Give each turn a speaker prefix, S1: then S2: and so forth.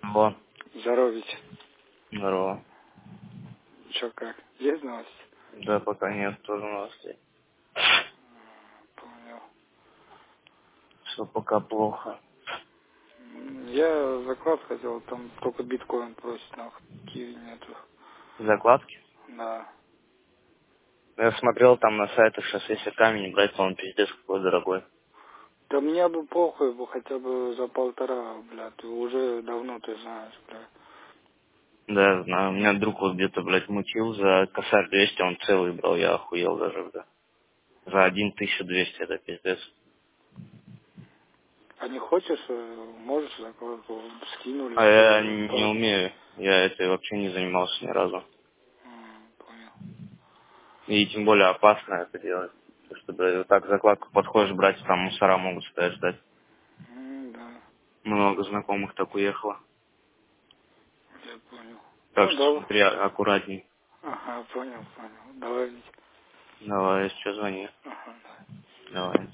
S1: Алло.
S2: Здоровить.
S1: Здорово.
S2: Чё как? Есть новости?
S1: Да, пока нет, тоже новостей.
S2: Понял.
S1: Все пока плохо.
S2: Я заклад хотел, там только биткоин просит, нахуй. Киви нету.
S1: Закладки?
S2: Да.
S1: Я смотрел там на сайтах, сейчас если камень брать, то он пиздец какой дорогой.
S2: Да мне бы похуй, бы хотя бы за 1,5, блядь. Уже давно ты знаешь, блядь.
S1: Да, я знаю. У меня друг вот где-то, блядь, мутил за косарь 200, он целый брал, я охуел даже, бля. За 1200 это пиздец.
S2: А не хочешь, можешь закладку скинули,
S1: А я
S2: что
S1: не
S2: по...
S1: умею, я это вообще не занимался ни разу.
S2: Понял.
S1: И тем более опасно это делать. Потому что, да, вот так закладку подходишь брать, там мусора могут стоять ждать.
S2: Да,
S1: Много знакомых так уехало.
S2: я понял.
S1: Так
S2: Ну,
S1: что
S2: давай.
S1: смотри аккуратней.
S2: Ага, понял. Давай.
S1: Давай, если что, звони.
S2: Ага, давай.
S1: Давай.